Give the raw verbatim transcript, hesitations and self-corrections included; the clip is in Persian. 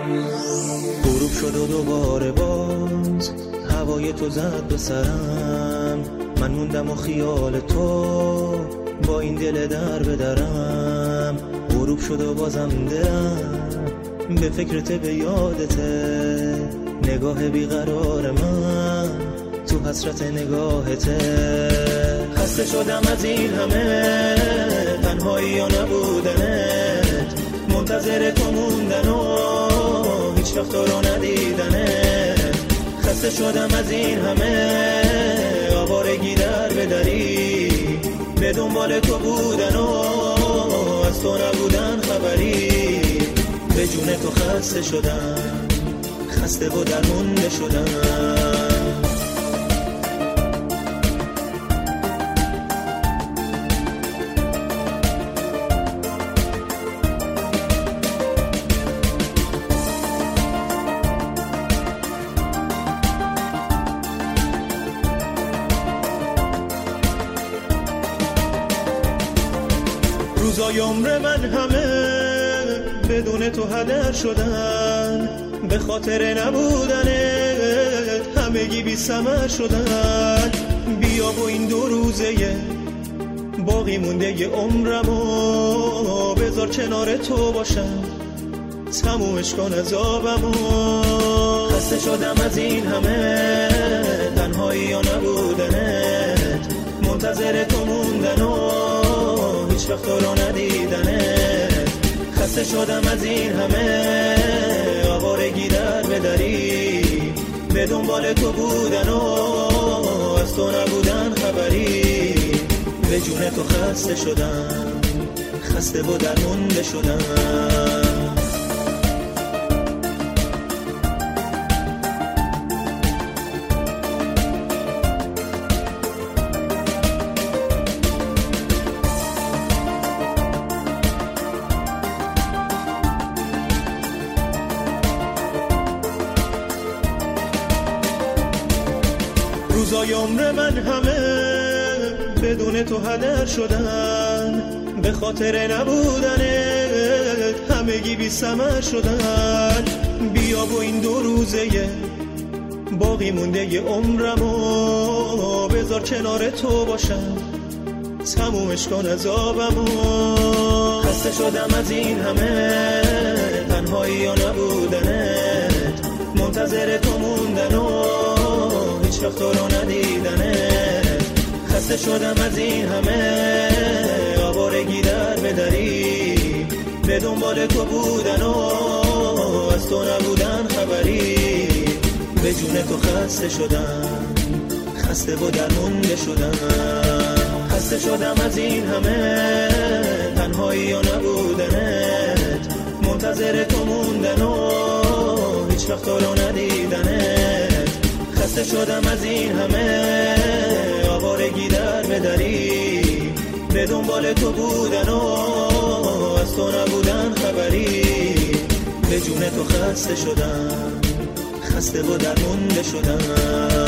غروب شد و دوباره باز هوای تو زد به سرم، من موندم و خیال تو با این دل در به درم. غروب شد و بازم دلم به فکرت به یادته، نگاه بیقرار من تو حسرت نگاهته. خسته شدم از این همه تنهایی و نبودنت، منتظر تو موندن و هیچ وقت تو رو ندیدنت. خسته شدم از این همه آوارگی در بدری، به دنبال تو بودن و از تو نبودن خبری. به جون تو خسته شدم، خسته و درمونده شدم. روزای عمر من همه بدون تو هدر شدن، به خاطر نبودنت همگی بی ثمر شدن. بیا و این دو روزه باقی مونده ی عمرمو بذار کنار تو باشم، تمومش کن عذابمو. خسته شدم از این همه تنهایی و نبودنت، منتظر تو موندن و هیچ وقت تو رو ندیدنت. خسته شدم از این همه آوارگی در بدری، به دنبال تو بودن و از تو نبودن خبری. به جون تو خسته شدم، خسته و درمونده شدم. روزای عمر من همه بدون تو هدر شدن، به خاطر نبودنت همگی بی ثمر شدن. بیا و این دو روزه باقی مونده ی عمرمو بذار کنار تو باشم، تمومش کن عذابمو. خسته شدم از این همه تنهایی و نبودنت، منتظر تو موندن و هیچ وقت تو رو ندیدنت. خسته شدم از این همه آوارگی در بدری، به دنبال تو بودن و از تو نبودن خبری. به جون تو خسته شدم، خسته و درمونده شدم. خسته شدم از این همه تنهایی و نبودنت، منتظر تو موندن و هیچ وقت تو رو ندیدنت. خسته شدم از این همه آوارگی در بدری، به دنبال تو بودن و از تو نبودن خبری. به جون تو خسته شدم، خسته و درمونده شدم.